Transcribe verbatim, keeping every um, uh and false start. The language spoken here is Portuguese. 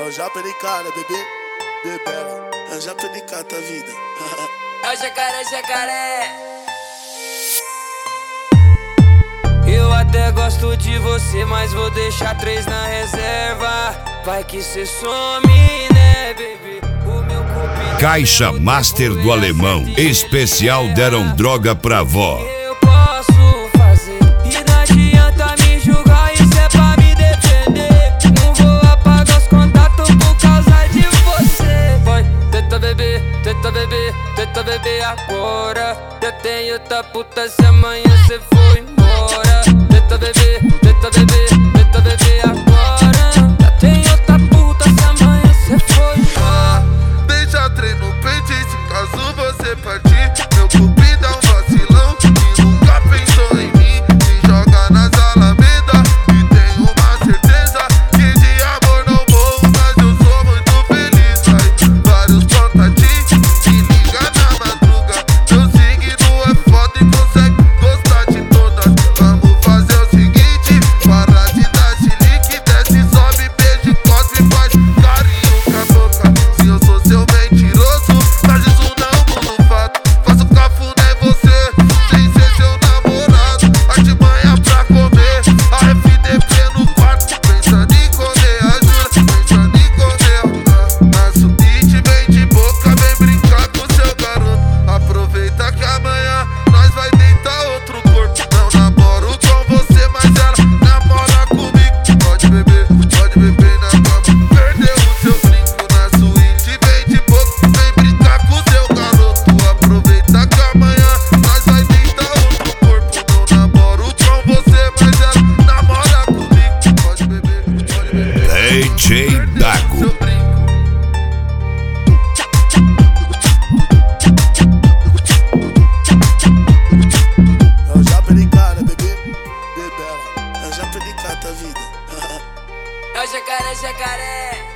o Japericá, né, bebê? Bebela, é o Japericá, tá vida. É o jacaré, jacaré. Eu até gosto de você, mas vou deixar três na reserva. Vai que cê some, né, bebê? O meu cupido. Caixa Master do Alemão. Especial deram droga pra vó. Eu posso fazer e não adianta me julgar, isso é pra me defender. Não vou apagar os contatos por causa de você. Vai, tenta beber, tenta beber, tenta beber agora. Eu tenho outra puta se amanhã cê for embora. Tenta beber, tenta beber, tenta beber agora. Já tenho outra puta se amanhã cê for embora. Deixa trem no peito e se caso você partir, meu cupido é um vacilão que nunca pensou em mim. Se joga nas alamedas e tenho uma certeza que de amor não vou, mas eu sou muito feliz. Vai, vários contatinhos, se liga na madruga. Meu signo é foda e consegue gostar de todas. Vamos fazer o seguinte, para de dar chilique, desce, sobe, beijo, cospe, faz carinho com a boca. Se eu sou seu mentiroso, mas isso não muda o fato. Faço cafuné em você, sem ser seu namorado. Artimanha pra comer, a F D P no quarto. Pensando em comer a jura, pensando em comer a na suíte, vem de boca, vem brincar com seu garoto. Aproveita que amanhã nós vai deitar outro corpo. Não namoro com você, mas ela namora comigo. Pode beber, pode beber na cama. Perdeu o seu brinco na suíte, vem de boca, vem brincar com seu garoto. Aproveita que amanhã nós vai deitar outro corpo. Não namoro com você, mas ela namora comigo. Pode beber, pode beber. D J Dago. Seu brinco. É o Japericá, né, bebê? Bebela, é o Japericá, tá vida. É o jacaré, jacaré.